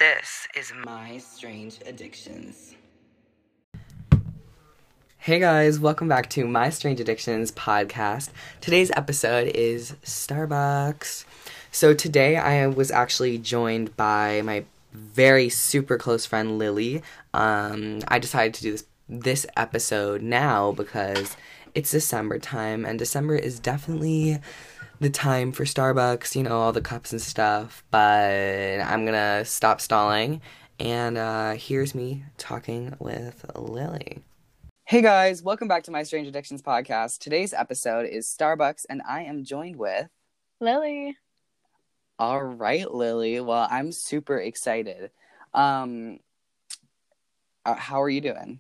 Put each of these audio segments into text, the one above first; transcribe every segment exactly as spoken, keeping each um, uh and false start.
This is My Strange Addictions. Hey guys, welcome back to My Strange Addictions podcast. Today's episode is Starbucks. So today I was actually joined by my very super close friend Lily. Um, I decided to do this this episode now because it's December time, and December is definitely the time for Starbucks, you know, all the cups and stuff, but I'm gonna stop stalling, and uh, here's me talking with Lily. Hey guys, welcome back to My Strange Addictions podcast. Today's episode is Starbucks, and I am joined with... Lily. All right, Lily. Well, I'm super excited. Um, uh, how are you doing?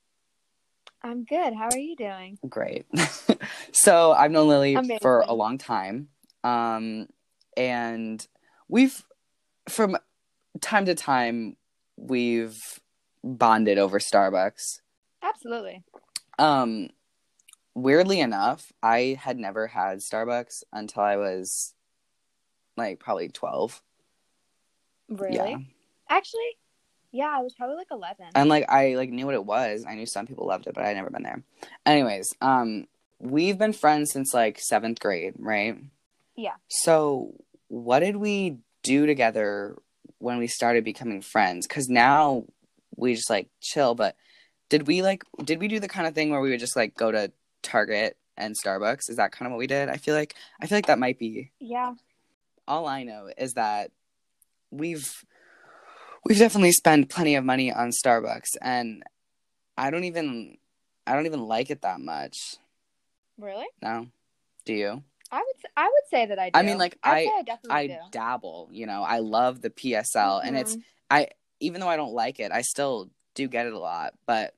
I'm good. How are you doing? Great. So I've known Lily Amazing. for a long time. Um, and we've, from time to time, we've bonded over Starbucks. Absolutely. Um, weirdly enough, I had never had Starbucks until I was like probably twelve. Really? Yeah. Actually, yeah, I was probably like eleven. And like I like knew what it was. I knew some people loved it, but I'd never been there. Anyways, um, we've been friends since like seventh grade, right? Yeah. So what did we do together when we started becoming friends? Because now we just like chill, but did we like did we do the kind of thing where we would just like go to Target and Starbucks? Is that kind of what we did? I feel like I feel like that might be. Yeah. All I know is that we've we've definitely spent plenty of money on Starbucks, and I don't even I don't even like it that much. Really? No? Do you? I would I would say that I do. I mean, like I'd I say I definitely I do. dabble, you know. I love the P S L, Mhm. and it's I even though I don't like it, I still do get it a lot, but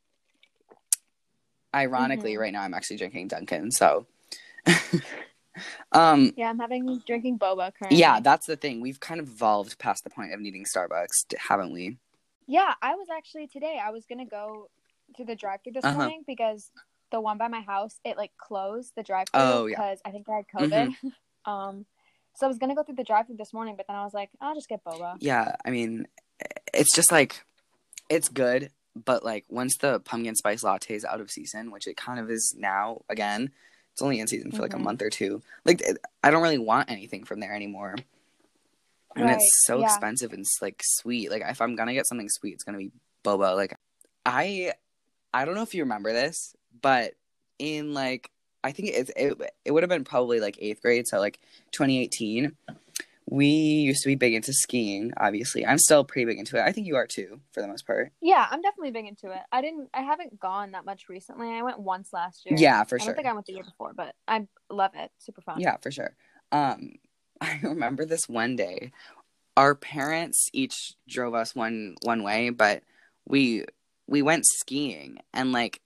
ironically Mhm. right now I'm actually drinking Dunkin', so um Yeah, I'm having drinking boba currently. yeah, that's the thing. We've kind of evolved past the point of needing Starbucks, haven't we? Yeah, I was actually today I was gonna go to the drive-thru this Uh-huh. morning because the one by my house, it like closed the drive-thru Oh, yeah. because I think I had COVID. um so I was gonna go through the drive-thru this morning, but then I was like, I'll just get boba. Yeah, I mean, it's just like, it's good, but like once the pumpkin spice latte is out of season, which it kind of is now again, it's only in season for like Mhm. a month or two. Like, it, I don't really want anything from there anymore. And Right, it's so yeah. expensive and it's like sweet. Like, if I'm gonna get something sweet, it's gonna be boba. Like, I, I don't know if you remember this, but in like, I think it, it, it would have been probably like eighth grade, so like twenty eighteen. We used to be big into skiing, obviously. I'm still pretty big into it. I think you are too, for the most part. Yeah, I'm definitely big into it. I didn't I haven't gone that much recently. I went once last year. Yeah, for I sure. don't think I went the year before, but I love it. Super fun. Yeah, for sure. Um, I remember this one day. Our parents each drove us one one way, but we we went skiing, and like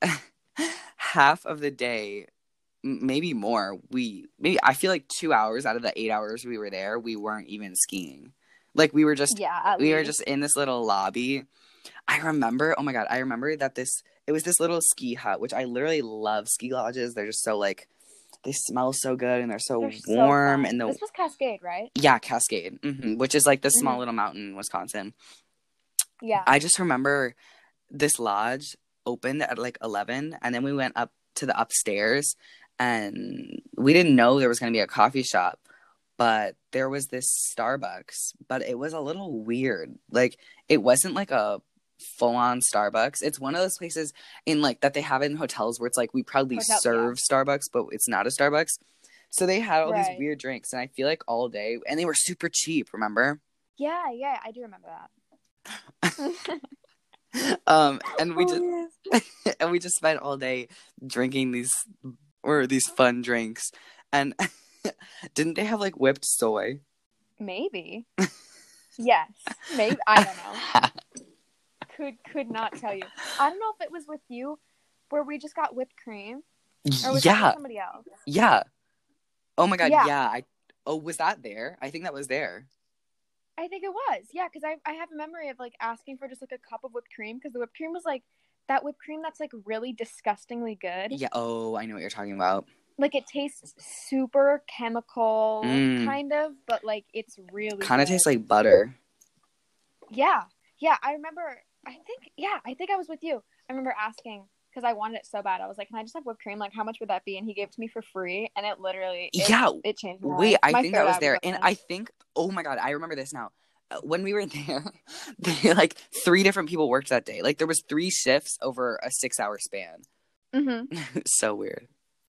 half of the day, maybe more, we maybe I feel like two hours out of the eight hours we were there, we weren't even skiing. Like we were just Yeah, at we least. were just in this little lobby. I remember, oh my god, I remember that this it was this little ski hut, which I literally love ski lodges. They're just so like they smell so good and they're so They're so warm fun. and the This was Cascade, right? yeah, Cascade, hmm which is like this small Mhm. little mountain in Wisconsin. Yeah. I just remember this lodge opened at like eleven, and then we went up to the upstairs, and we didn't know there was going to be a coffee shop, but there was this Starbucks, but it was a little weird. Like, it wasn't like a full-on Starbucks. It's one of those places in like that they have in hotels where it's like we proudly Hotel, serve Starbucks, but it's not a Starbucks. So they had all Right. these weird drinks, and I feel like all day, and they were super cheap, remember? Yeah, yeah, I do remember that. um and we Oh, just yes. and we just spent all day drinking these or these fun drinks. And didn't they have like whipped soy? Maybe. Yes. Maybe. I don't know. Could could not tell you. I don't know if it was with you where we just got whipped cream. Or was that Yeah, with somebody else? yeah. Oh my god, Yeah. yeah. I oh was that there? I think that was there. I think it was. Yeah, because I I have a memory of like asking for just like a cup of whipped cream because the whipped cream was like that whipped cream that's like really disgustingly good. Yeah. Oh, I know what you're talking about. Like it tastes super chemical Mm. kind of, but like it's really Kind of good. tastes like butter. Yeah. Yeah. I remember, I think, yeah, I think I was with you. I remember asking, because I wanted it so bad. I was like, can I just have whipped cream? Like, how much would that be? And he gave it to me for free. And it literally, it, Yeah. it changed my Wait, life. I My think third that was eye there. And open. I think, oh my God, I remember this now. Uh, When we were there, they, like three different people worked that day. Like there was three shifts over a six hour span. Mm-hmm. So weird.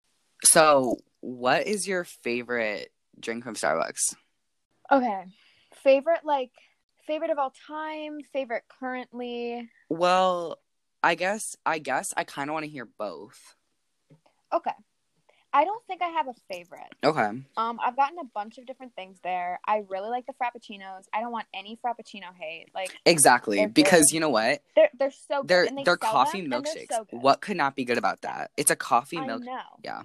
So what is your favorite drink from Starbucks? Okay. Favorite, like, favorite of all time, favorite currently. Well, I guess, I guess I kind of want to hear both. Okay. I don't think I have a favorite. Okay. Um, I've gotten a bunch of different things there. I really like the Frappuccinos. I don't want any Frappuccino hate. Like, Exactly. they're Because good. you know what? They're they're so good. They're And they they're sell coffee them, and they're milkshakes. so good. What could not be good about that? It's a coffee I milk. know. Yeah.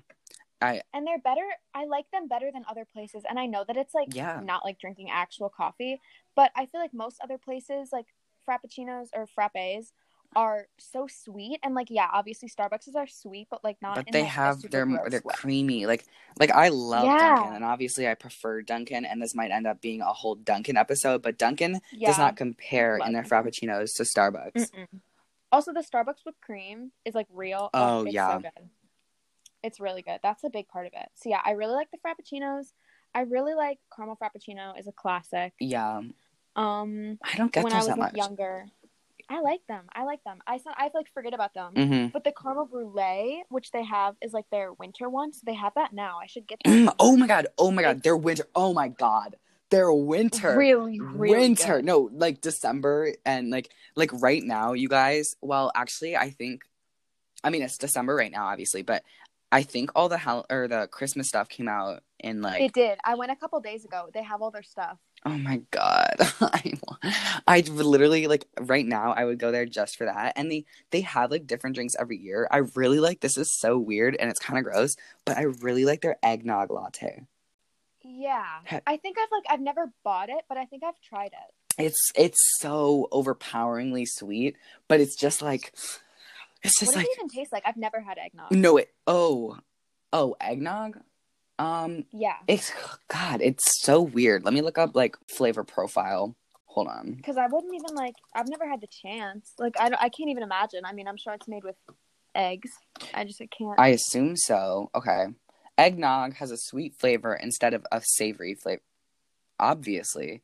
I And they're better. I like them better than other places. And I know that it's like Yeah. not like drinking actual coffee, but I feel like most other places like Frappuccinos or frappes are so sweet. And like, yeah, obviously Starbucks are sweet, but like not but in they like a have super they're gross they're way. creamy. Like like I love Yeah. Dunkin', and obviously I prefer Dunkin', and this might end up being a whole Dunkin' episode, but Dunkin' Yeah. does not compare Love in their Dunkin'. frappuccinos to Starbucks. Mm-mm. Also, the Starbucks whipped cream is like real. Oh, Oh, it's yeah. so good. It's really good. That's a big part of it. So yeah, I really like the Frappuccinos. I really like caramel Frappuccino is a classic. Yeah. Um, I don't get when I those was that like much. younger, I like them. I like them. I some- I like forget about them. Mm-hmm. But the caramel brulee, which they have, is like their winter one. So they have that now. I should get that. Mm, oh my God. Oh my God. It's They're winter. Oh my God. They're winter. really, really winter. good. No, like December and like like right now, you guys. Well, actually, I think. I mean, it's December right now, obviously, but I think all the hell or the Christmas stuff came out in like. It did. I went a couple days ago. They have all their stuff. Oh my God. I I literally like right now I would go there just for that. And they they have like different drinks every year. I really like, this is so weird and it's kind of gross, but I really like their eggnog latte. Yeah. Ha- I think I've like I've never bought it, but I think I've tried it. It's it's so overpoweringly sweet, but it's just like it's just What does like it even taste like? I've never had eggnog. no it oh oh eggnog? Um Yeah. it's God, it's so weird. Let me look up like flavor profile. Hold on. Because I wouldn't even like, I've never had the chance. Like, I, don't, I can't even imagine. I mean, I'm sure it's made with eggs. I just I can't. I assume so. Okay. Eggnog has a sweet flavor instead of a savory flavor. Obviously.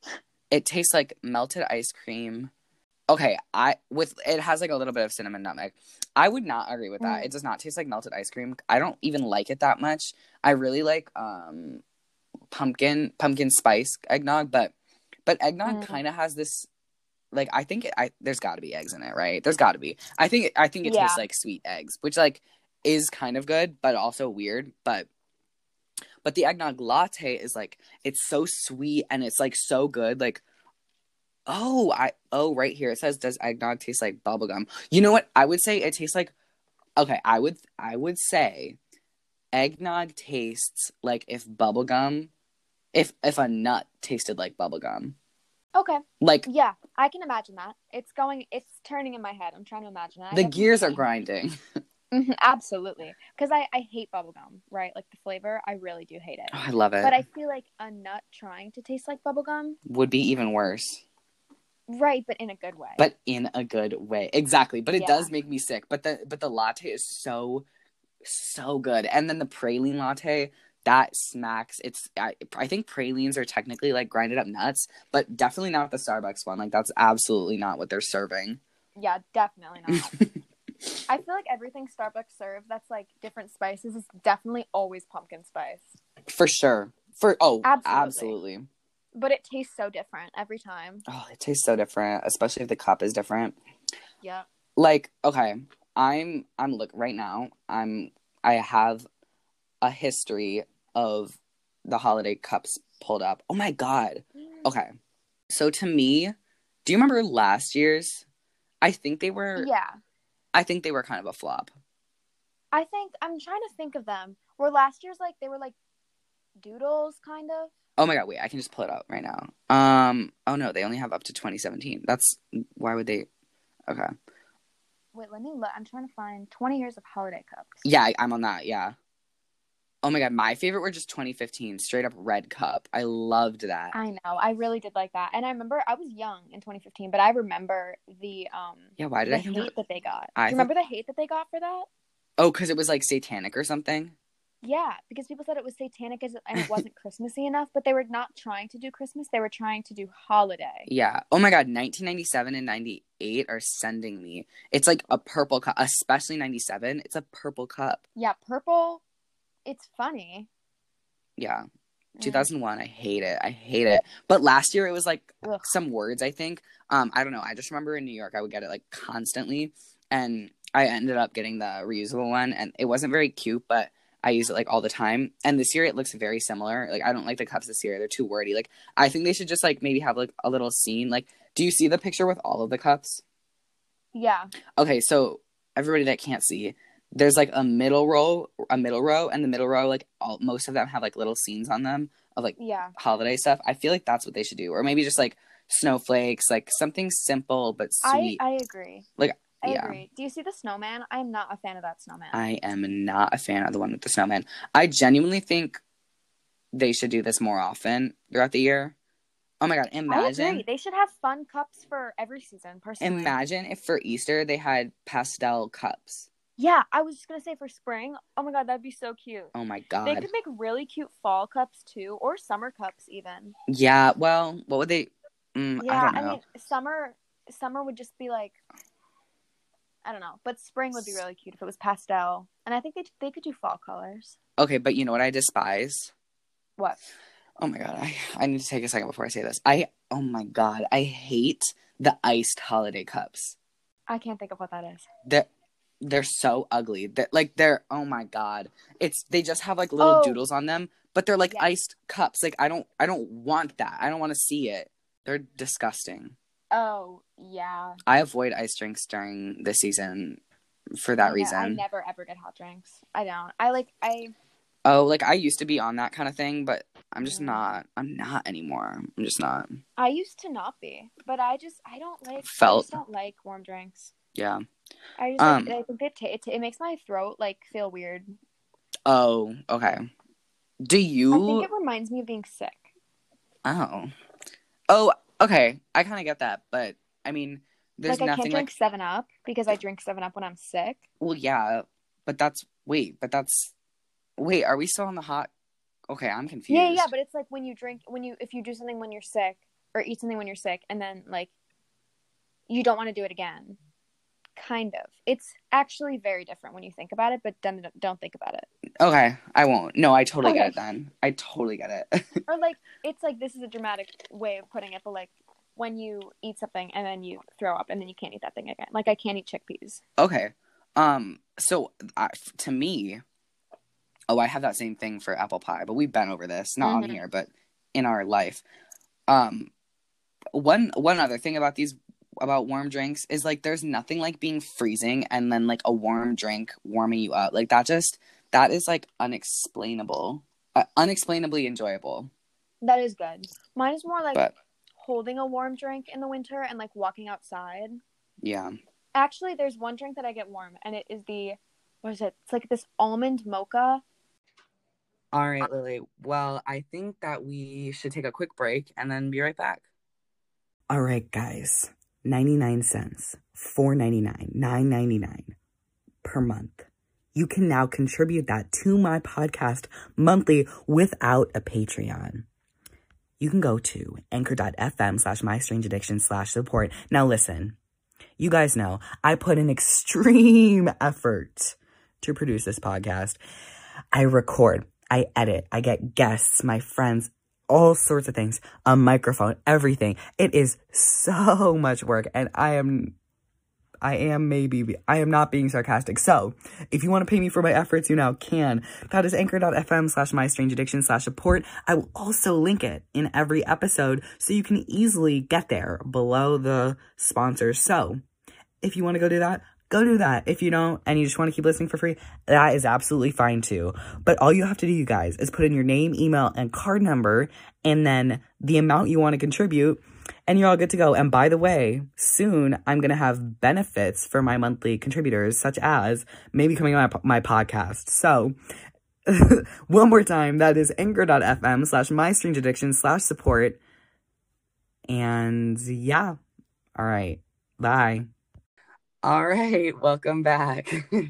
It tastes like melted ice cream. Okay, I with it has like a little bit of cinnamon nutmeg. I would not agree with that. Mm. It does not taste like melted ice cream. I don't even like it that much. I really like um pumpkin pumpkin spice eggnog, but but eggnog Mm. kind of has this like I think it, I there's got to be eggs in it, right? There's got to be. I think it, I think it Yeah. tastes like sweet eggs, which like is kind of good, but also weird. But but the eggnog latte is like it's so sweet and it's like so good. Like oh I oh right here it says does eggnog taste like bubblegum? You know what? I would say it tastes like okay. I would I would say eggnog tastes like if bubblegum if if a nut tasted like bubblegum. Okay. Like Yeah, I can imagine that. It's going, it's turning in my head. I'm trying to imagine it. the gears are grinding. Mm-hmm, absolutely. Because I, I hate bubblegum, right? Like the flavor, I really do hate it. Oh, I love it. But I feel like a nut trying to taste like bubblegum, Would be even worse. right, but in a good way. But in a good way. Exactly. But it Yeah. does make me sick. But the but the latte is so so good. And then the praline latte, that smacks. It's I, I think pralines are technically like grinded up nuts, but definitely not the Starbucks one. Like that's absolutely not what they're serving. Yeah, definitely not. I feel like everything Starbucks serves that's like different spices is definitely always pumpkin spice. For sure. For oh, Absolutely. absolutely. But it tastes so different every time. Oh, it tastes so different, especially if the cup is different. Yeah. Like, okay, I'm I'm look right now. I'm I have a history of the holiday cups pulled up. Oh my God. Okay. So to me, do you remember last year's? I think they were Yeah. I think they were kind of a flop. I think I'm trying to think of them. Were last year's like they were like doodles kind of? Oh my God, wait, I can just pull it out right now. Um oh no, they only have up to twenty seventeen. That's why would they Okay. Wait, let me look. I'm trying to find twenty years of holiday cups. Yeah, I, I'm on that, yeah. Oh my god, my favorite were just twenty fifteen, straight up red cup. I loved that. I know. I really did like that. And I remember I was young in twenty fifteen, but I remember the um Yeah, why did the I think hate that? that they got. I Do you remember the hate that they got for that? Oh, because it was like satanic or something? Yeah, because people said it was satanic as and it wasn't Christmassy enough, but they were not trying to do Christmas. They were trying to do holiday. Yeah. Oh my god, nineteen ninety-seven and ninety-eight are sending me. It's like a purple cup, especially ninety-seven. It's a purple cup. Yeah, purple. It's funny. Yeah. Mm. two thousand one, I hate it. I hate it. But last year it was like Ugh. some words, I think. Um, I don't know. I just remember in New York I would get it like constantly. And I ended up getting the reusable one. And it wasn't very cute, but I use it like all the time. And this year it looks very similar. Like I don't like the cups this year. They're too wordy. Like I think they should just like maybe have like a little scene. Like, do you see the picture with all of the cups? Yeah. Okay, so everybody that can't see, there's like a middle row, a middle row, and the middle row, like all most of them have like little scenes on them of like Yeah. holiday stuff. I feel like that's what they should do, or maybe just like snowflakes, like something simple but sweet. I, I agree. Like, I yeah. agree. Do you see the snowman? I'm not a fan of that snowman. I am not a fan of the one with the snowman. I genuinely think they should do this more often throughout the year. Oh my god, I imagine. agree. They should have fun cups for every season, personally. Imagine if for Easter they had pastel cups. Yeah, I was just going to say for spring. Oh my god, that'd be so cute. Oh my god. They could make really cute fall cups too, or summer cups even. Yeah, well, what would they... Mm, Yeah, I don't know. I mean, summer summer would just be like, I don't know, but spring would be really cute if it was pastel. And I think they they could do fall colors. Okay, but you know what I despise? What? Oh my god, I, I need to take a second before I say this. I, oh my god, I hate the iced holiday cups. I can't think of what that is. They're, they're so ugly. They're, like, they're, oh my god. It's, they just have like little Oh. doodles on them, but they're like Yeah. iced cups. Like, I don't, I don't want that. I don't want to see it. They're disgusting. Oh, yeah. I avoid ice drinks during the season for that I, reason. I never ever get hot drinks. I don't. I like, I, Oh, like I used to be on that kind of thing, but I'm just Mm. not. I'm not anymore. I'm just not. I used to not be, but I just, I don't like, I Felt. just don't like warm drinks. Yeah. I just, Um, like, I think it, t- it, t- it makes my throat, like, feel weird. Oh, okay. Do you? I think it reminds me of being sick. Oh. Oh, okay. I kind of get that, but I mean, there's like, I nothing can't drink like. seven up because I drink seven up when I'm sick. Well, yeah, but that's wait, but that's wait. Are we still on the hot? Okay, I'm confused. Yeah, yeah, but it's like when you drink, when you, if you do something when you're sick, or eat something when you're sick, and then, like, you don't want to do it again. Kind of. It's actually very different when you think about it, but then don't think about it. Okay, I won't. No, I totally get Okay. it then. I totally get it. Or, like, it's like, this is a dramatic way of putting it, but, like, when you eat something and then you throw up and then you can't eat that thing again. Like, I can't eat chickpeas. Okay. Um. So, uh, to me, oh, I have that same thing for apple pie, but we've been over this, not on Mhm. here, but in our life. Um, one one other thing about these about warm drinks is like there's nothing like being freezing and then like a warm drink warming you up. Like that just that is like unexplainable, uh, unexplainably enjoyable. That is good. Mine is more like But holding a warm drink in the winter and, like, walking outside. yeah, Actually, there's one drink that I get warm, and it is the, what is it? It's like this almond mocha. all right, Lily. Well, I think that we should take a quick break and then be right back. All right, guys. ninety-nine cents, four ninety-nine, nine ninety-nine per month. You can now contribute that to my podcast monthly without a Patreon. You can go to anchor.fm slash my strange addiction slash support. Now listen, you guys know I put in extreme effort to produce this podcast. I record, I edit, I get guests, my friends, all sorts of things, a microphone, everything. It is so much work, and I am, I am maybe, I am not being sarcastic. So, if you want to pay me for my efforts, you now can. That is anchor.fm slash my strange addiction slash support. I will also link it in every episode, so you can easily get there below the sponsors. So, if you want to go do that, go do that. If you don't, and you just want to keep listening for free, that is absolutely fine too. But all you have to do, you guys, is put in your name, email, and card number, and then the amount you want to contribute, and you're all good to go. And by the way, soon I'm going to have benefits for my monthly contributors, such as maybe coming on my, my podcast. So One more time, that is anchor.fm slash mystrangeaddiction slash support. And yeah. All right. Bye. All right. Welcome back.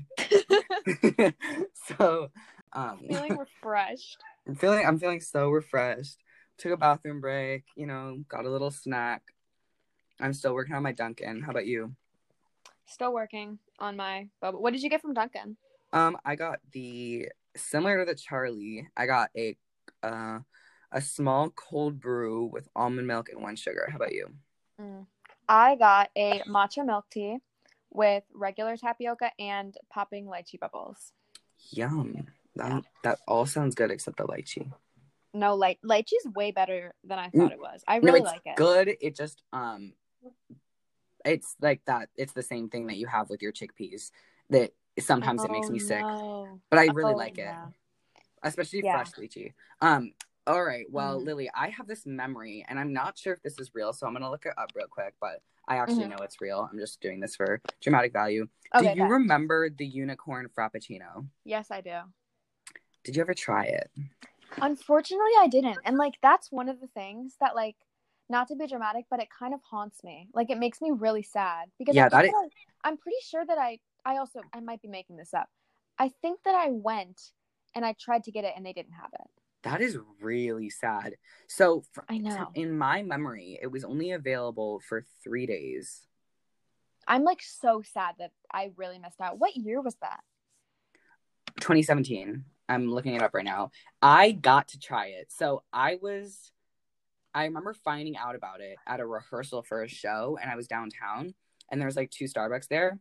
so, um, Feeling refreshed. I'm feeling, I'm feeling so refreshed. Took a bathroom break, you know, got a little snack. I'm still working on my Dunkin'. How about you? Still working on my boba. What did you get from Dunkin'? Um, I got the, similar to the Charlie, I got a, uh, a small cold brew with almond milk and one sugar. How about you? Mm. I got a matcha milk tea with regular tapioca and popping lychee bubbles. Yum. That, Yeah. that all sounds good except the lychee. No, light lychee's way better than I thought it was. I No, really it's like it. good. It just, um, it's like that. It's the same thing that you have with your chickpeas. That sometimes oh, it makes me sick. No. But I really oh, like it. yeah. Especially Yeah. fresh lychee. Um, all right. Well, Mm. Lily, I have this memory, and I'm not sure if this is real, so I'm going to look it up real quick, but I actually Mhm. know it's real. I'm just doing this for dramatic value. Okay, do you okay. remember the unicorn frappuccino? Yes, I do. Did you ever try it? Unfortunately, I didn't. And, like, that's one of the things that, like, not to be dramatic, but it kind of haunts me. Like, it makes me really sad. Because Yeah, I that think is- that I, I'm pretty sure that I, I also, I might be making this up. I think that I went and I tried to get it and they didn't have it. That is really sad. So, fr- I know. in my memory, it was only available for three days. I'm, like, so sad that I really missed out. What year was that? twenty seventeen. I'm looking it up right now. I got to try it. So I was, I remember finding out about it at a rehearsal for a show, and I was downtown, and there was like two Starbucks there.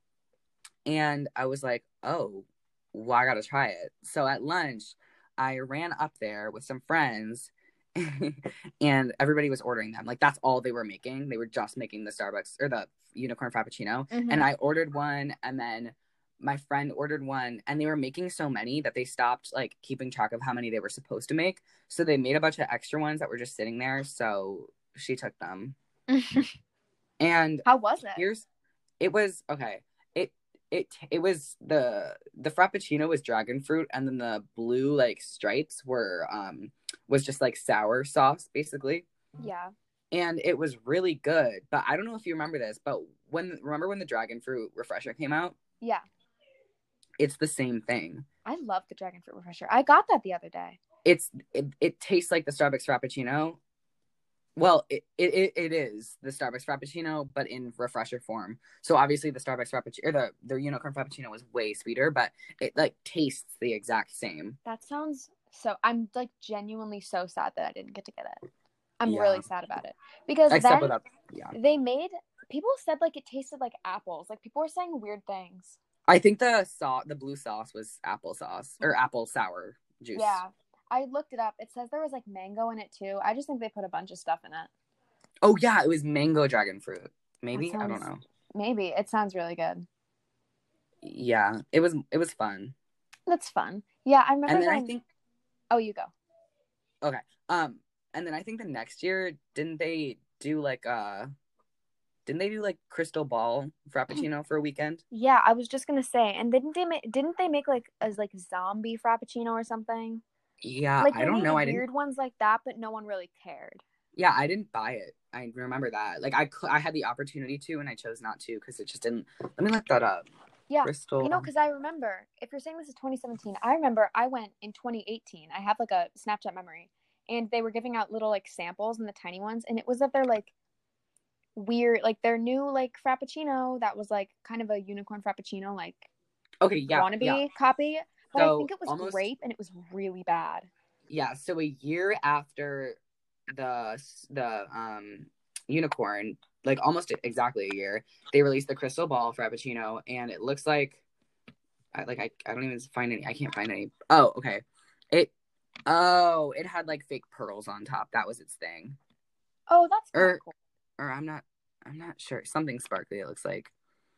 And I was like, oh, well, I got to try it. So at lunch, I ran up there with some friends, and everybody was ordering them. Like, that's all they were making. They were just making the Starbucks or the unicorn frappuccino. Mhm. And I ordered one, and then my friend ordered one, and they were making so many that they stopped like keeping track of how many they were supposed to make. So they made a bunch of extra ones that were just sitting there. So she took them. And How was it? here's, it was, okay. It, it, it was the, the Frappuccino was dragon fruit. And then the blue like stripes were, um, was just like sour sauce basically. Yeah. And it was really good. But I don't know if you remember this, but when, remember when the dragon fruit refresher came out? Yeah. It's the same thing. I love the dragon fruit refresher. I got that the other day. It's it, it tastes like the Starbucks Frappuccino. Well, it, it it is the Starbucks Frappuccino, but in refresher form. So obviously the Starbucks Frappuccino or the the unicorn Frappuccino was way sweeter, but it like tastes the exact same. That sounds so. I'm like genuinely so sad that I didn't get to get it. I'm Yeah. really sad about it because Except then without, yeah. they made people said like it tasted like apples. Like people were saying weird things. I think the sauce, the blue sauce, was applesauce or apple sour juice. Yeah, I looked it up. It says there was like mango in it too. I just think they put a bunch of stuff in it. Oh yeah, it was mango dragon fruit. Maybe That I don't sounds- know. Maybe it sounds really good. Yeah, it was it was fun. That's fun. Yeah, I remember. And then I going- think Oh, you go. okay. Um, and then I think the next year, didn't they do like uh, didn't they do like Crystal Ball Frappuccino for a weekend? Yeah, I was just gonna say, and didn't they make? Didn't they make like as like zombie frappuccino or something? Yeah, Like I they don't made know. I didn't. weird ones like that, but no one really cared. Yeah, I didn't buy it. I remember that. Like I, cl- I had the opportunity to, and I chose not to because it just didn't. Let me look that up. Yeah, Crystal. you know, because I remember, if you're saying this is twenty seventeen, I remember I went in twenty eighteen. I have like a Snapchat memory, and they were giving out little like samples and the tiny ones, and it was of their like weird, like their new like frappuccino that was like kind of a unicorn frappuccino, like Okay, yeah, wannabe yeah, copy. But I So, think it was almost- grape, and it was really bad. yeah. So a year after the the um unicorn, like almost exactly a year, they released the Crystal Ball Frappuccino, and it looks like, I like I, I don't even find any. I can't find any. Oh, okay. It oh, it had like fake pearls on top. That was its thing. Oh, that's kinda Or cool. or I'm not I'm not sure. Something sparkly. It looks like.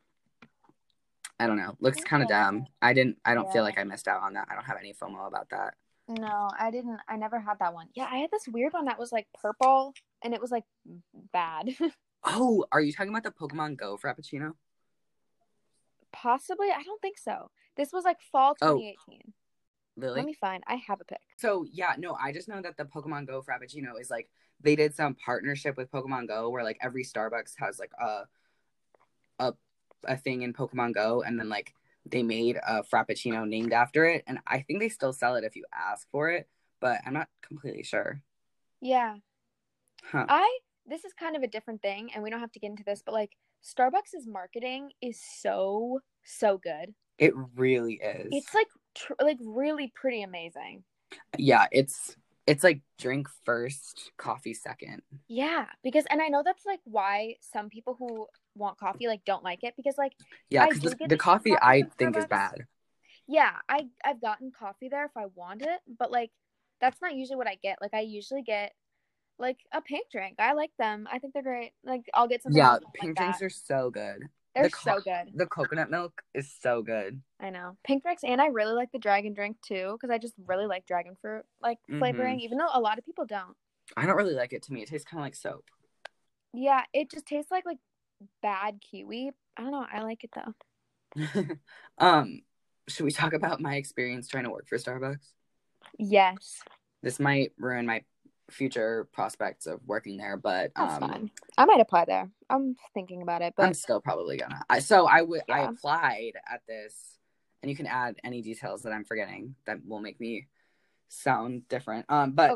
I don't know. Looks kind of Okay. dumb. I didn't. I don't Yeah. feel like I missed out on that. I don't have any FOMO about that. No, I didn't. I never had that one. Yeah, I had this weird one that was like purple, and it was like bad. Oh, are you talking about the Pokemon Go Frappuccino? Possibly, I don't think so. This was like fall Oh. twenty eighteen. Lily? Let me find. I have a pic. So yeah, no, I just know that the Pokemon Go Frappuccino is like they did some partnership with Pokemon Go where like every Starbucks has like a a a thing in Pokemon Go, and then like they made a Frappuccino named after it, and I think they still sell it if you ask for it, but I'm not completely sure. Yeah. Huh. I this is kind of a different thing, and we don't have to get into this, but like Starbucks' marketing is so so good. It really is. It's like tr- like really pretty amazing. Yeah, it's it's like drink first, coffee second. Yeah, because and I know that's like why some people who want coffee like don't like it, because like Yeah, I because do the, get the coffee coffee I from think is Starbucks. bad. Yeah, I I've gotten coffee there if I want it, but like that's not usually what I get. Like I usually get like a pink drink. I like them. I think they're great. Like I'll get something. Yeah, else pink like drinks that. are so good. They're the co- so good. The coconut milk is so good. I know pink drinks, and I really like the dragon drink too because I just really like dragon fruit like Mhm. flavoring, even though a lot of people don't. I don't really like it. To me, it tastes kind of like soap. Yeah, it just tastes like like bad kiwi. I don't know. I like it though. um, should we talk about my experience trying to work for Starbucks? Yes. This might ruin my future prospects of working there, but That's um, fine. I might apply there. I'm thinking about it, but I'm still probably gonna. I, so I would. I Yeah. applied at this, and you can add any details that I'm forgetting that will make me sound different. Um, but Okay.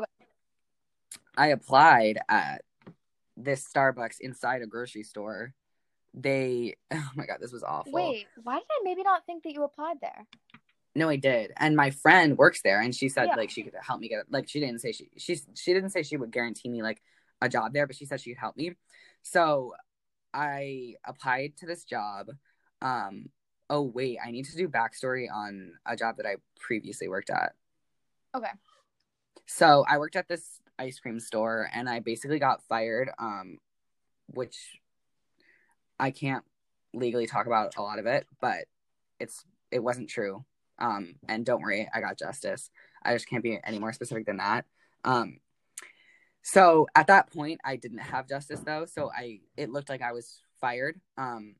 I applied at this Starbucks inside a grocery store. They, oh my god, this was awful. wait, why did I maybe not think that you applied there? No, I did. And my friend works there, and she said Yeah. like she could help me get like she didn't say she she she didn't say she would guarantee me like a job there, but she said she could help me. So I applied to this job. Um oh wait, I need to do backstory on a job that I previously worked at. Okay. So I worked at this ice cream store, and I basically got fired, um, which I can't legally talk about a lot of it, but it's it wasn't true. Um, and don't worry, I got justice. I just can't be any more specific than that. Um, so at that point, I didn't have justice though, so I it looked like I was fired. Um,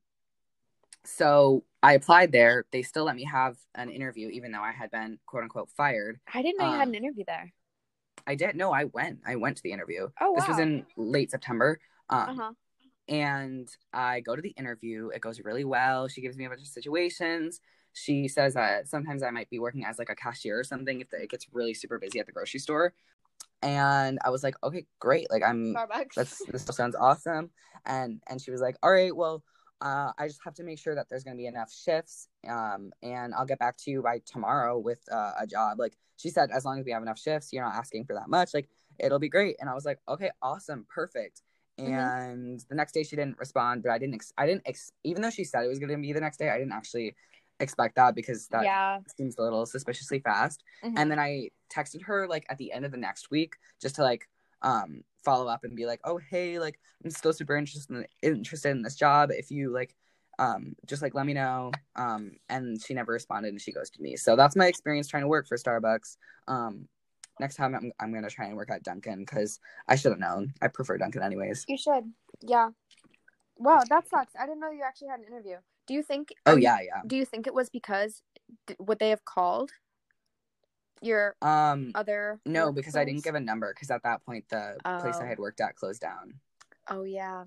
so I applied there. They still let me have an interview, even though I had been quote unquote fired. I didn't know you Um, had an interview there. I did. No, I went. I went to the interview. Oh, This was wow. in late September. Um, Uh-huh. And I go to the interview. It goes really well. She gives me a bunch of situations. She says that sometimes I might be working as like a cashier or something if it gets really super busy at the grocery store. And I was like, okay, great. Like I'm, Starbucks. that's this sounds awesome. And and she was like, all right, well, uh, I just have to make sure that there's gonna be enough shifts. Um, and I'll get back to you by tomorrow with uh, a job. Like she said, as long as we have enough shifts, you're not asking for that much. Like it'll be great. And I was like, okay, awesome, perfect. And mm-hmm. the next day she didn't respond, but I didn't, ex- I didn't, ex- even though she said it was going to be the next day, I didn't actually expect that because that yeah. seems a little suspiciously fast. Mm-hmm. And then I texted her like at the end of the next week just to like um, follow up and be like, oh, hey, like I'm still super interested in, interested in this job. If you like, um, just like let me know. Um, and she never responded and she ghosted me. So that's my experience trying to work for Starbucks. Um, Next time I'm I'm gonna try and work at Dunkin' because I should have known. I prefer Dunkin' anyways. You should. Yeah. Wow, that sucks. I didn't know you actually had an interview. Do you think? Oh um, yeah, yeah. Do you think it was because would they have called your um other? No, because I didn't place? give a number because at that point the oh. place I had worked at closed down. Oh yeah.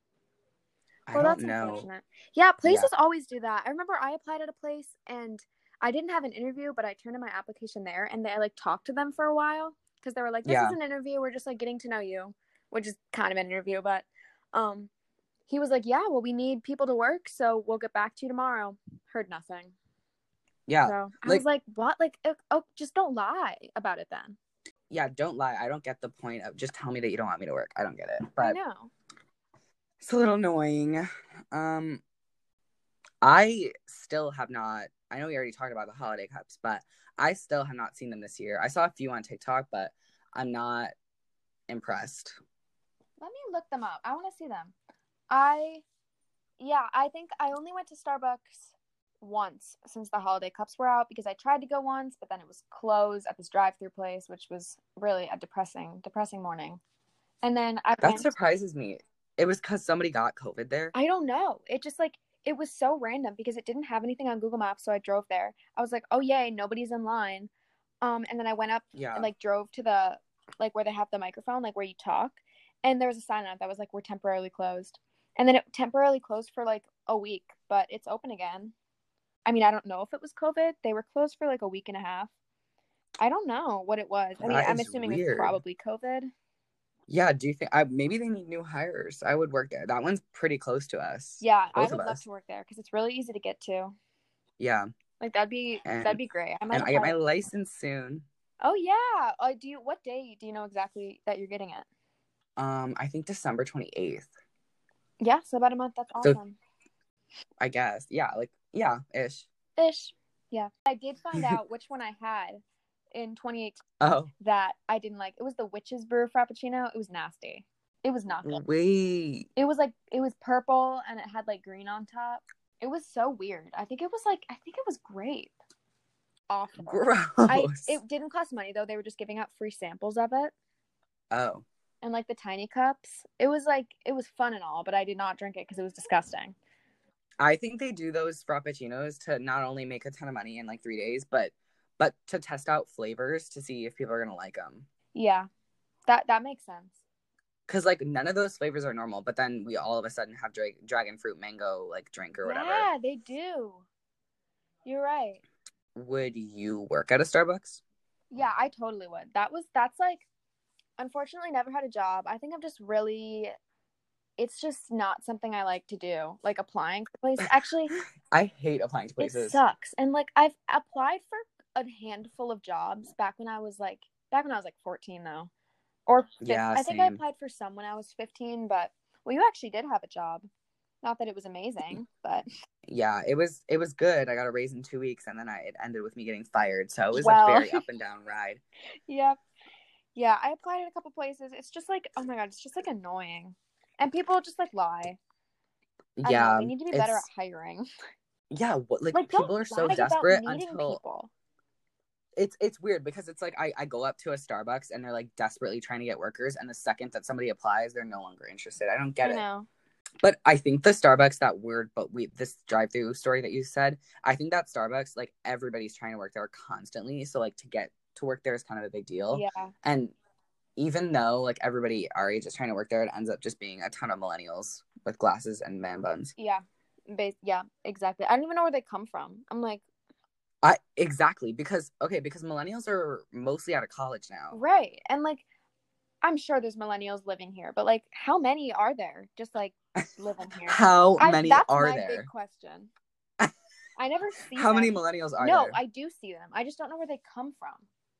I well, don't that's know. Unfortunate. Yeah, places Yeah. always do that. I remember I applied at a place and I didn't have an interview, but I turned in my application there, and they I, like talked to them for a while. Because they were like, this Yeah. is an interview. We're just, like, getting to know you. Which is kind of an interview. But um, he was like, yeah, well, we need people to work. So we'll get back to you tomorrow. Heard nothing. Yeah. So I like, was like, what? Like, oh, just don't lie about it then. Yeah, don't lie. I don't get the point of just tell me that you don't want me to work. I don't get it. But I know. It's a little annoying. Um, I still have not... I know we already talked about the holiday cups, but I still have not seen them this year. I saw a few on TikTok, but I'm not impressed. Let me look them up. I want to see them. I, yeah, I think I only went to Starbucks once since the holiday cups were out because I tried to go once, but then it was closed at this drive-through place, which was really a depressing, depressing morning. And then I That went, surprises me. It was because somebody got COVID there? I don't know. It just like, it was so random because it didn't have anything on Google Maps, so I drove there. I was like, oh, yay, nobody's in line. Um, and then I went up Yeah. and like drove to the like where they have the microphone, like where you talk, and there was a sign up that was like we're temporarily closed. And then it temporarily closed for like a week, but it's open again. I mean, I don't know if it was COVID. They were closed for like a week and a half. I don't know what it was. I mean, That I'm is assuming weird. it's probably COVID. Yeah, do you think I maybe they need new hires? I would work there. That one's pretty close to us. Yeah, I Both would of love us. to work there because it's really easy to get to. Yeah. Like that'd be And that'd be great. I might and I get apply my to- license soon. Oh yeah. Uh, do you what day do you know exactly that you're getting it? Um, I think December twenty-eighth. Yeah, so about a month. That's So- awesome. I guess. Yeah, like yeah, ish. Ish. Yeah. I did find out which one I had in twenty eighteen Oh, that I didn't like. It was the Witch's Brew Frappuccino. It was nasty. It was not good. wait. It was like it was purple and it had like green on top. It was so weird. I think it was like I think it was grape. Awful. Gross. I it didn't cost money though. They were just giving out free samples of it Oh. and like the tiny cups. It was like it was fun and all, but I did not drink it because it was disgusting. I think they do those frappuccinos to not only make a ton of money in like three days, but but to test out flavors to see if people are gonna like them. Yeah, that that makes sense. Cause like none of those flavors are normal, but then we all of a sudden have dra- dragon fruit mango like drink or whatever. Yeah, they do. You're right. Would you work at a Starbucks? Yeah, I totally would. That was that's like unfortunately never had a job. I think I'm just really it's just not something I like to do. Like applying for places. Actually, I hate applying to it places. sucks. And like I've applied for a handful of jobs back when I was like back when I was like fourteen though. Or Yeah, I think I same. applied for some when I was fifteen, but well, you actually did have a job. Not that it was amazing, but Yeah, it was it was good. I got a raise in two weeks, and then I it ended with me getting fired. So it was Well. a very up and down ride. yep. Yeah, I applied at a couple places. It's just like, oh my god, it's just like annoying. And people just like lie. I don't Yeah, know, we need to be better at it's- hiring. Yeah, what like, Like people don't are so lie desperate about needing until people. it's it's weird because it's like I, I go up to a Starbucks and they're like desperately trying to get workers, and the second that somebody applies, they're no longer interested. I don't get I it. know. But I think the Starbucks, that weird, but we this drive-through story that you said, I think that Starbucks, like everybody's trying to work there constantly, so like to get to work there is kind of a big deal. Yeah. And even though like everybody our age is trying to work there, it ends up just being a ton of millennials with glasses and man buns. Yeah. Bas- yeah, exactly. I don't even know where they come from. I'm like, I exactly because okay because millennials are mostly out of college now. right. And like, I'm sure there's millennials living here, but like, how many are there just like living here? How I, many that's are my there? big question. I never see How them. many millennials are No, there? I do see them. I just don't know where they come from.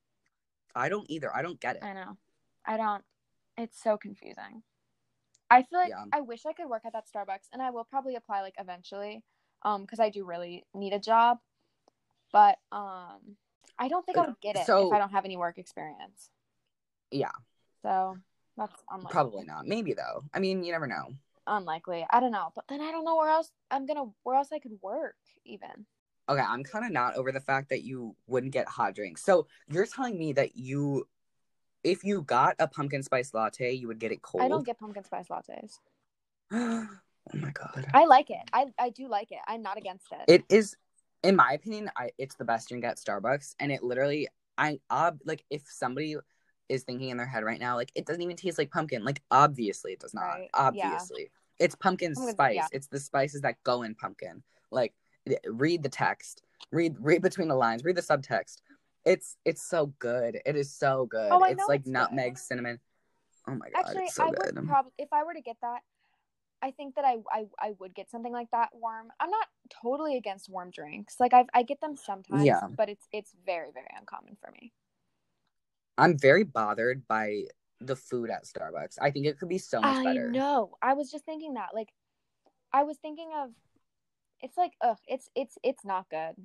I don't either. I don't get it. I know. I don't. It's so confusing. I feel like Yeah. I wish I could work at that Starbucks, and I will probably apply like eventually, um, because I do really need a job. But um, I don't think I would get it So- if I don't have any work experience. Yeah, So that's unlikely. probably not. Maybe though. I mean, you never know. Unlikely. I don't know. But then I don't know where else I'm gonna where else I could work even. Okay, I'm kind of not over the fact that you wouldn't get hot drinks. So you're telling me that you, if you got a pumpkin spice latte, you would get it cold? I don't get pumpkin spice lattes. Oh my god. I like it. I I do like it. I'm not against it. It is, in my opinion, I it's the best drink at Starbucks, and it literally, I ob like if somebody is thinking in their head right now, like it doesn't even taste like pumpkin. Like obviously it does not. Right, yeah. Obviously, it's pumpkin I'm gonna- spice. yeah. It's the spices that go in pumpkin. Like read the text, read read between the lines, read the subtext. It's it's so good. It is so good. Oh, I it's know like it's good. nutmeg, cinnamon. Oh my god, Actually, it's so I good. would probably if I were to get that, I think that I, I I would get something like that warm. I'm not totally against warm drinks. Like I I get them sometimes, Yeah. but it's it's very very uncommon for me. I'm very bothered by the food at Starbucks. I think it could be so much I better. know. I was just thinking that. Like I was thinking of it's like ugh, it's it's it's not good.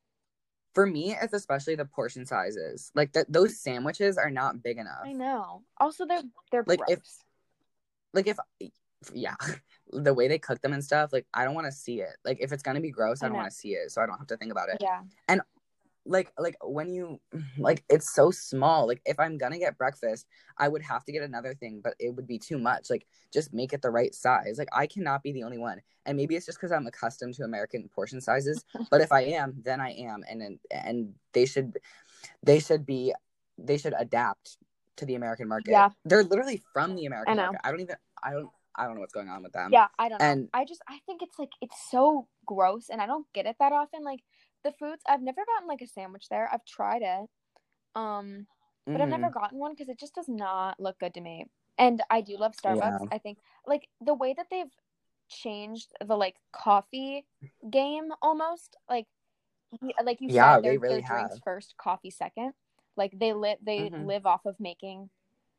For me, it's especially the portion sizes. Like th- those sandwiches are not big enough. I know. Also they're they're Like, gross. if- Like if, yeah, the way they cook them and stuff. Like I don't want to see it. Like if it's gonna be gross, I, I don't know. want to see it, so I don't have to think about it. Yeah. Like like when you like it's so small. Like if I'm gonna get breakfast, I would have to get another thing, but it would be too much. Like just make it the right size. Like I cannot be the only one. And maybe it's just because I'm accustomed to American portion sizes. But if I am, then I am, and and, and they should. they should be, they should adapt to the American market. Yeah. They're literally from the American I know. market. I don't even, I don't, I don't know what's going on with them. Yeah, I don't know. And I just, I think it's like, it's so gross and I don't get it that often. Like the foods, I've never gotten like a sandwich there. I've tried it. Um, but mm-hmm. I've never gotten one because it just does not look good to me. And I do love Starbucks. Yeah. I think like the way that they've changed the like coffee game almost, like like you Yeah, said, they their, really their drinks have. first, coffee second. Like they lit they Mhm. live off of making,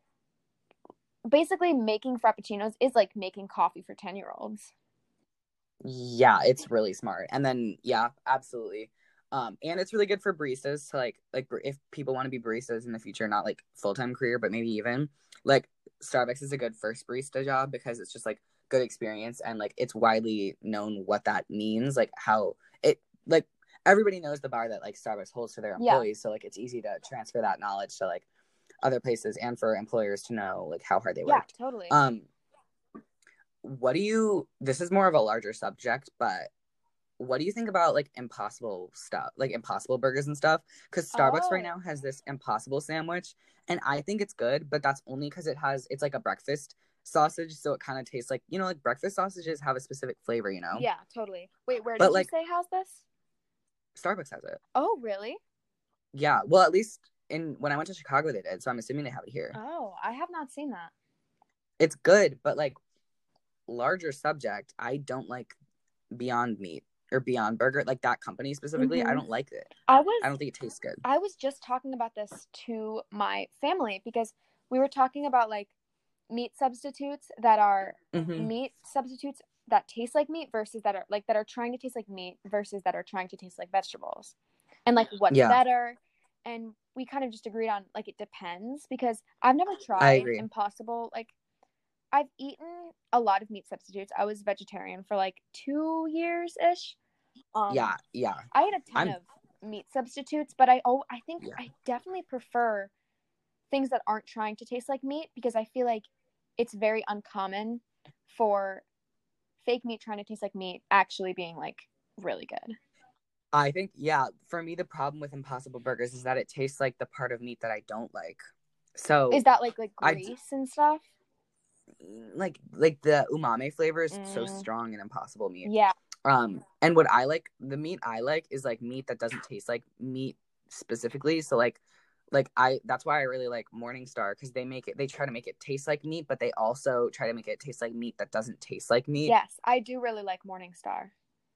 basically making frappuccinos is like making coffee for ten year olds. Yeah, it's really smart. And then yeah, absolutely. Um, and it's really good for baristas to like like if people want to be baristas in the future, not like full-time career, but maybe even like Starbucks is a good first barista job because it's just like good experience and like it's widely known what that means, like how it like everybody knows the bar that like Starbucks holds to their employees, yeah. So like it's easy to transfer that knowledge to like other places and for employers to know like how hard they worked. Yeah, totally. Um, what do you? This is more of a larger subject, but what do you think about like Impossible stuff, like Impossible burgers and stuff? Because Starbucks Oh. right now has this Impossible sandwich, and I think it's good, but that's only because it has it's like a breakfast sausage, so it kind of tastes like, you know, like breakfast sausages have a specific flavor, you know? Yeah, totally. Wait, where But, did like, you say has this? Starbucks has it. Oh, really? Yeah, well, at least in when I went to Chicago they did, so I'm assuming they have it here. Oh, I have not seen that. It's good, but like larger subject, I don't like Beyond Meat or Beyond Burger, like that company specifically. Mm-hmm. I don't like it. I was I don't think it tastes good. I was just talking about this to my family because we were talking about like meat substitutes that are mm-hmm. meat substitutes that taste like meat versus that are like that are trying to taste like meat versus that are trying to taste like vegetables, and like what's yeah. better. And we kind of just agreed on like it depends because I've never tried Impossible. Like I've eaten a lot of meat substitutes. I was vegetarian for like two years ish. Um, yeah, yeah. I ate a ton I'm... of meat substitutes, but I oh I think yeah. I definitely prefer things that aren't trying to taste like meat because I feel like it's very uncommon for fake meat trying to taste like meat actually being like really good. I think, yeah, for me, the problem with Impossible Burgers is that it tastes like the part of meat that I don't like. So is that like like grease I, and stuff? Like like the umami flavor is mm. so strong in Impossible meat. Yeah. Um, and what I like, the meat I like is like meat that doesn't taste like meat specifically. So like like I that's why I really like Morningstar because they make it they try to make it taste like meat, but they also try to make it taste like meat that doesn't taste like meat. Yes, I do really like Morningstar.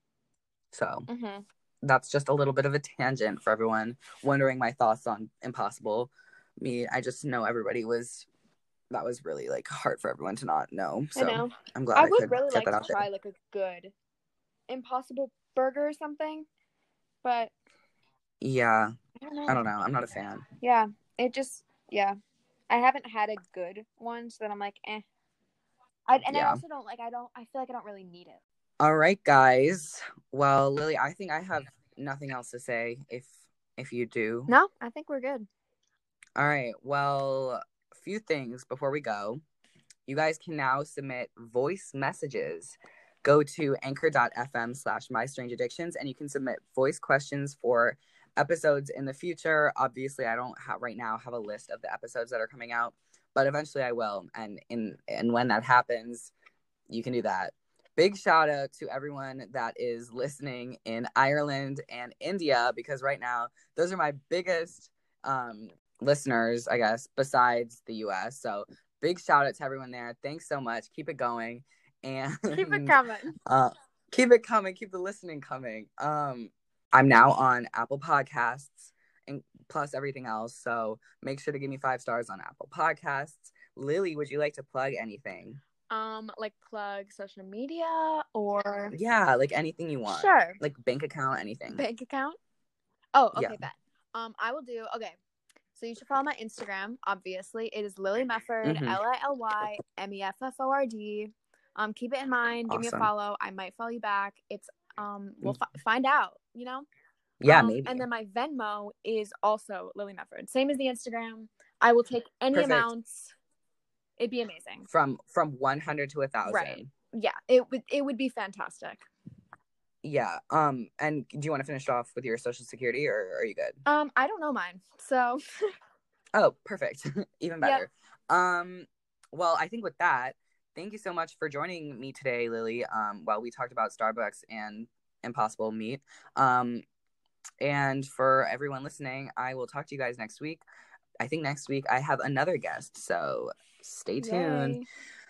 So mm-hmm. That's just a little bit of a tangent for everyone wondering my thoughts on Impossible meat. I just know everybody was that was really like hard for everyone to not know. So I know. I'm glad I, I would could really get like that to out try there. like a good Impossible burger or something, but yeah, I don't know. I don't know. I'm not a fan. Yeah, it just yeah, I haven't had a good one, so then I'm like, eh. I, and yeah. I also don't like. I don't. I feel like I don't really need it. All right, guys. Well, Lily, I think I have nothing else to say. If if you do, no, I think we're good. All right. Well, a few things before we go. You guys can now submit voice messages. Go to anchor.fm slash my strange addictions and you can submit voice questions for episodes in the future. Obviously, I don't have right now have a list of the episodes that are coming out, but eventually I will. And in and when that happens, you can do that. Big shout out to everyone that is listening in Ireland and India because right now those are my biggest um, listeners, I guess, besides the U S. So big shout out to everyone there. Thanks so much. Keep it going. And keep it coming. Uh, keep it coming. Keep the listening coming. Um, I'm now on Apple Podcasts and plus everything else. So make sure to give me five stars on Apple Podcasts. Lily, would you like to plug anything? Um, like plug social media or yeah, like anything you want. Sure. Like bank account, anything. Bank account? Oh, okay, yeah. bet. Um, I will do. Okay. So you should follow my Instagram. Obviously, it is Lily Mefford, mm-hmm. L I L Y M E F F O R D. Um, keep it in mind. Give awesome. me a follow. I might follow you back. It's um, we'll fi- find out. You know. Yeah, um, maybe. And then my Venmo is also Lily Mefford. Same as the Instagram. I will take any Perfect. amounts. It'd be amazing. From from one hundred to a thousand. Right. Yeah. It would it would be fantastic. Yeah. Um. And do you want to finish off with your social security, or are you good? Um, I don't know mine. So Oh, perfect. Even Yep. better. Um. Well, I think with that, thank you so much for joining me today, Lily. Um. While we talked about Starbucks and Impossible Meat. Um. And for everyone listening, I will talk to you guys next week. I think next week I have another guest, so stay tuned. Yay.